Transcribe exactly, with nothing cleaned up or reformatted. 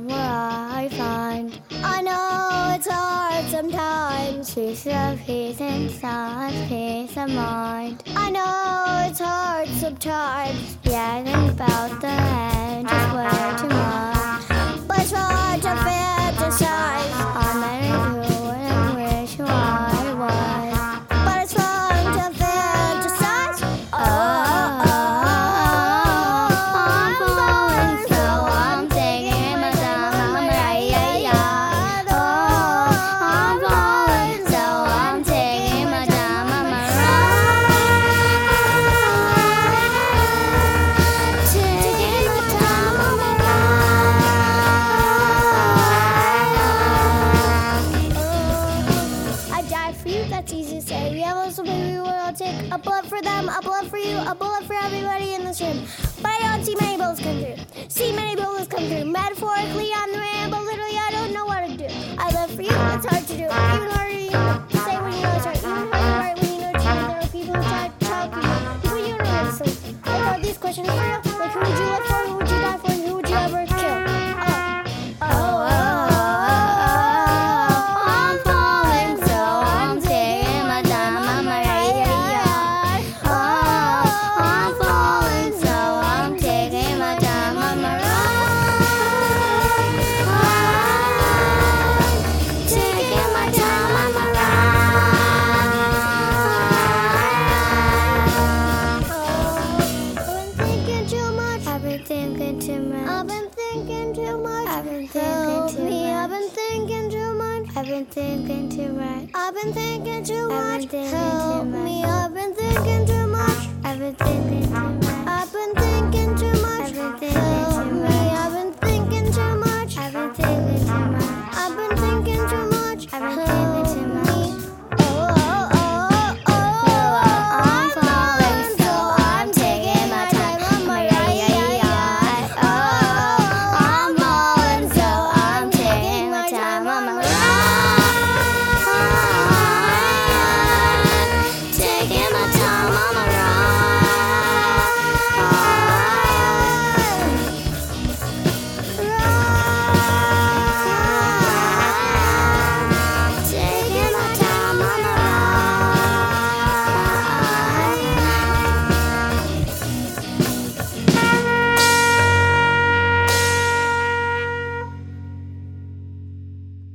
what I find. I know it's hard sometimes. Peace of peace inside, peace of mind. I know it's hard sometimes. Yeah, think about the end is way too much. But it's hard to fantasize on letting go and wish you I was. But it's fun to fantasize. Oh, oh, oh, oh, I'm falling slow. I'm taking my time. I'm right, yeah, yeah. Oh, I'm falling slow. I'm taking my time. I'm right. Taking my time. I'm right. I died for you. That's easy to say. We have also baby. We will take a bullet for them, a bullet for you, a bullet for everybody in this room. But I don't see many bullets come through. See many bullets come through. Metaphorically on the man, but literally I don't know what to do. I live for you. It's hard to do. Even harder to say when you know it's right. Even harder to write when you know it's right. There are people who try to talk you. People you don't know how to sleep. Like, are these questions for real? Like, who would you live for? Who would you die for? And who would you ever kill? Oh, oh, oh, oh, I'm falling so I'm taking my time. I'm right, yeah, yeah. Oh, I'm falling so I'm taking my time. I'm right. Taking my time. I'm right. I've been thinking too much. I've been thinking too much. I've been thinking too much. I've been thinking too much. I've been thinking too much. I've been thinking too much. I've been thinking too much. Help me. I've been thinking too much. I've been thinking too much. I've been thinking too much. Help me. I've been